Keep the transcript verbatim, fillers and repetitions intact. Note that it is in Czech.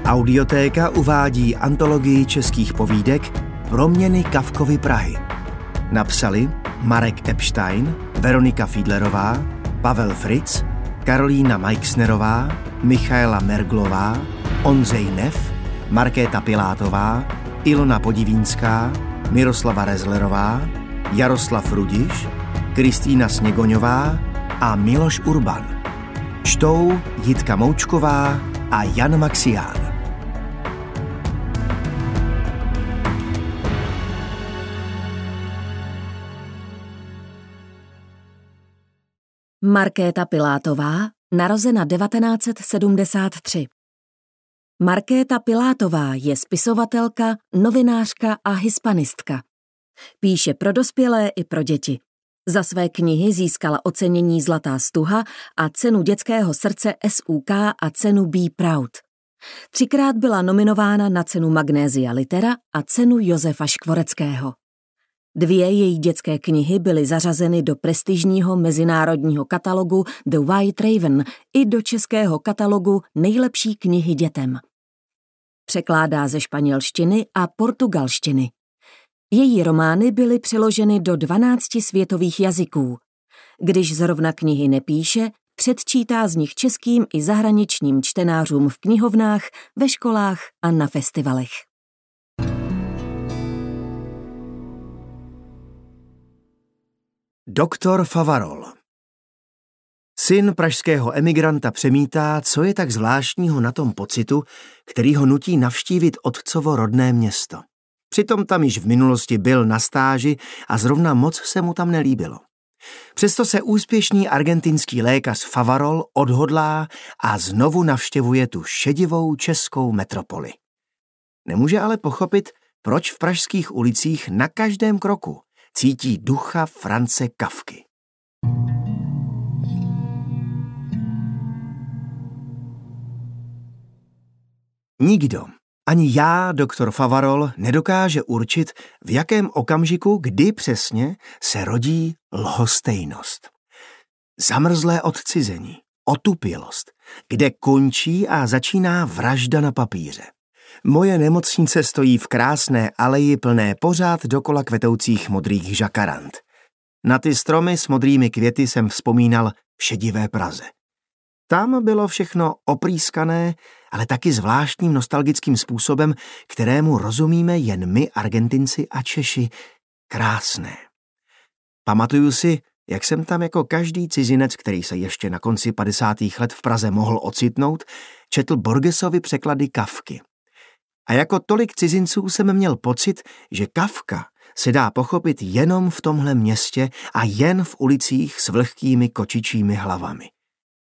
Audiotéka uvádí antologii českých povídek Proměny Kafkovy Prahy. Napsali Marek Epstein, Veronika Fiedlerová, Pavel Fritz, Karolína Majksnerová, Michaela Merglová, Ondřej Neff, Markéta Pilátová, Ilona Podivínská, Miroslava Rezlerová, Jaroslav Rudiš, Kristýna Sněgoňová a Miloš Urban. Čtou Jitka Moučková a Jan Maxián. Markéta Pilátová, narozena devatenáct set sedmdesát tři. Markéta Pilátová je spisovatelka, novinářka a hispanistka. Píše pro dospělé i pro děti. Za své knihy získala ocenění Zlatá stuha a cenu dětského srdce S U K a cenu Be Proud. Třikrát byla nominována na cenu Magnésia Litera a cenu Josefa Škvoreckého. Dvě její dětské knihy byly zařazeny do prestižního mezinárodního katalogu The White Raven i do českého katalogu Nejlepší knihy dětem. Překládá ze španělštiny a portugalštiny. Její romány byly přeloženy do dvanácti světových jazyků. Když zrovna knihy nepíše, předčítá z nich českým i zahraničním čtenářům v knihovnách, ve školách a na festivalech. Doktor Favarol. Syn pražského emigranta přemítá, co je tak zvláštního na tom pocitu, který ho nutí navštívit otcovo rodné město. Přitom tam již v minulosti byl na stáži a zrovna moc se mu tam nelíbilo. Přesto se úspěšný argentinský lékař Favarol odhodlá a znovu navštěvuje tu šedivou českou metropoli. Nemůže ale pochopit, proč v pražských ulicích na každém kroku cítí ducha Franze Kafky. Nikdo, ani já, doktor Favarol, nedokáže určit, v jakém okamžiku, kdy přesně se rodí lhostejnost. Zamrzlé odcizení, otupělost, kde končí a začíná vražda na papíře. Moje nemocnice stojí v krásné aleji plné pořád dokola kvetoucích modrých žakarand. Na ty stromy s modrými květy jsem vzpomínal v šedivé Praze. Tam bylo všechno oprýskané, ale taky zvláštním nostalgickým způsobem, kterému rozumíme jen my, Argentinci a Češi, krásné. Pamatuju si, jak jsem tam jako každý cizinec, který se ještě na konci padesátých let v Praze mohl ocitnout, četl Borgesovy překlady Kafky. A jako tolik cizinců jsem měl pocit, že Kafka se dá pochopit jenom v tomhle městě a jen v ulicích s vlhkými kočičími hlavami.